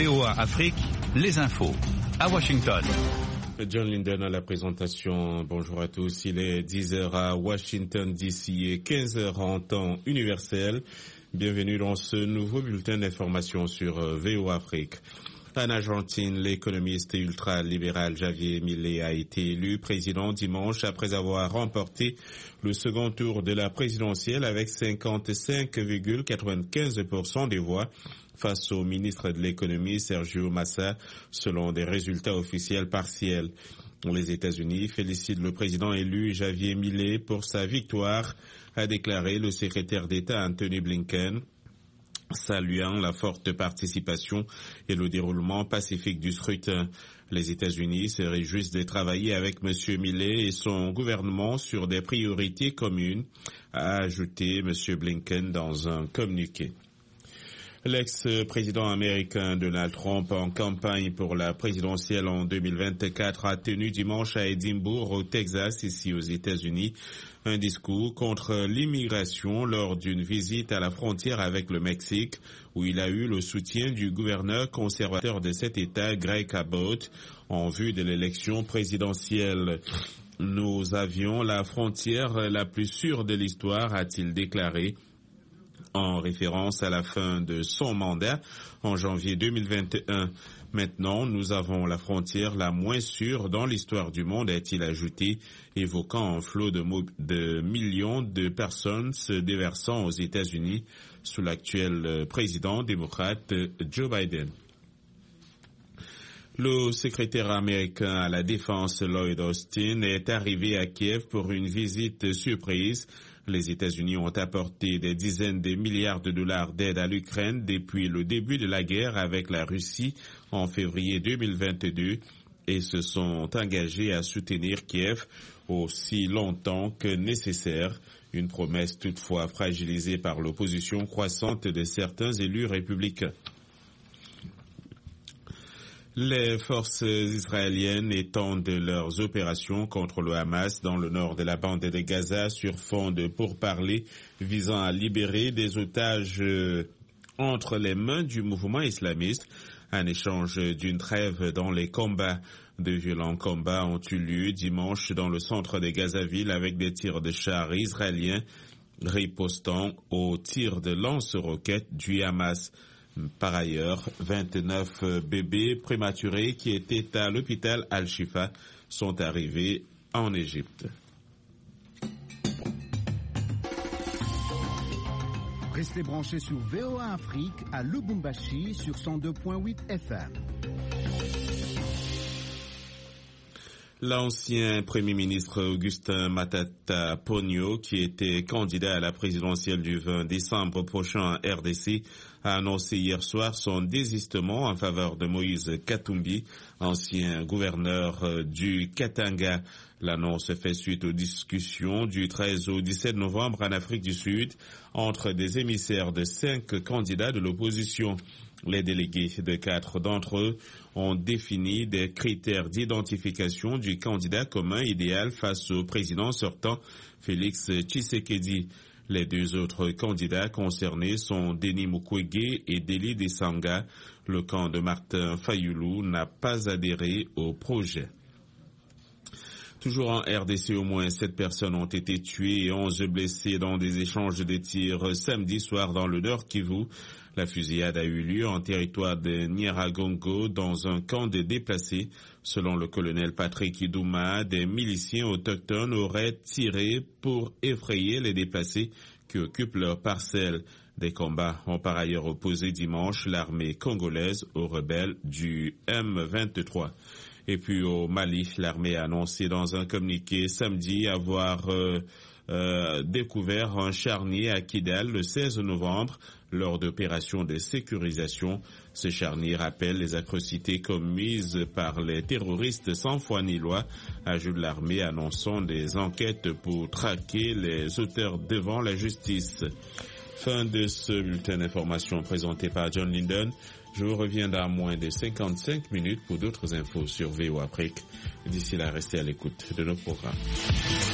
VOA Afrique, les infos. À Washington. John Linden à la présentation. Bonjour à tous. Il est 10h à Washington DC et 15h en temps universel. Bienvenue dans ce nouveau bulletin d'information sur VOA Afrique. En Argentine, l'économiste ultra-libéral Javier Milei a été élu président dimanche après avoir remporté le second tour de la présidentielle avec 55,95% des voix face au ministre de l'économie Sergio Massa, selon des résultats officiels partiels. Les États-Unis félicitent le président élu Javier Milei pour sa victoire, a déclaré le secrétaire d'État Antony Blinken, saluant la forte participation et le déroulement pacifique du scrutin. Les États-Unis se réjouissent de travailler avec M. Milei et son gouvernement sur des priorités communes, a ajouté M. Blinken dans un communiqué. L'ex-président américain Donald Trump, en campagne pour la présidentielle en 2024, a tenu dimanche à Édimbourg, au Texas, ici aux États-Unis, un discours contre l'immigration lors d'une visite à la frontière avec le Mexique, où il a eu le soutien du gouverneur conservateur de cet État, Greg Abbott, en vue de l'élection présidentielle. Nous avions la frontière la plus sûre de l'histoire, a-t-il déclaré, en référence à la fin de son mandat en janvier 2021. Maintenant, nous avons la frontière la moins sûre dans l'histoire du monde, a-t-il ajouté, évoquant un flot de millions de personnes se déversant aux États-Unis sous l'actuel président démocrate Joe Biden. Le secrétaire américain à la Défense Lloyd Austin est arrivé à Kiev pour une visite surprise. Les États-Unis ont apporté des dizaines de milliards de dollars d'aide à l'Ukraine depuis le début de la guerre avec la Russie en février 2022 et se sont engagés à soutenir Kiev aussi longtemps que nécessaire. Une promesse toutefois fragilisée par l'opposition croissante de certains élus républicains. Les forces israéliennes étendent leurs opérations contre le Hamas dans le nord de la bande de Gaza sur fond de pourparlers visant à libérer des otages entre les mains du mouvement islamiste en échange d'une trêve dans les combats. De violents combats ont eu lieu dimanche dans le centre de Gazaville avec des tirs de chars israéliens ripostant aux tirs de lance-roquettes du Hamas. Par ailleurs, 29 bébés prématurés qui étaient à l'hôpital Al-Shifa sont arrivés en Égypte. Restez branchés sur VOA Afrique à Lubumbashi sur 102.8 FM. L'ancien Premier ministre Augustin Matata Ponyo, qui était candidat à la présidentielle du 20 décembre prochain à RDC, a annoncé hier soir son désistement en faveur de Moïse Katumbi, ancien gouverneur du Katanga. L'annonce fait suite aux discussions du 13 au 17 novembre en Afrique du Sud entre des émissaires de 5 candidats de l'opposition. Les délégués de 4 d'entre eux ont défini des critères d'identification du candidat commun idéal face au président sortant, Félix Tshisekedi. Les 2 autres candidats concernés sont Denis Mukwege et Deli Desanga. Le camp de Martin Fayoulou n'a pas adhéré au projet. Toujours en RDC, au moins 7 personnes ont été tuées et 11 blessées dans des échanges de tirs samedi soir dans le Nord Kivu. La fusillade a eu lieu en territoire de Nyiragongo dans un camp de déplacés. Selon le colonel Patrick Idouma, des miliciens autochtones auraient tiré pour effrayer les déplacés qui occupent leurs parcelles. Des combats ont par ailleurs opposé dimanche l'armée congolaise aux rebelles du M23. Et puis au Mali, l'armée a annoncé dans un communiqué samedi avoir découvert un charnier à Kidal le 16 novembre lors d'opérations de sécurisation. Ce charnier rappelle les atrocités commises par les terroristes sans foi ni loi, ajoute l'armée annonçant des enquêtes pour traquer les auteurs devant la justice. Fin de ce bulletin d'information présenté par John Linden. Je vous reviens dans moins de 55 minutes pour d'autres infos sur VOA Afrique. D'ici là, restez à l'écoute de nos programmes.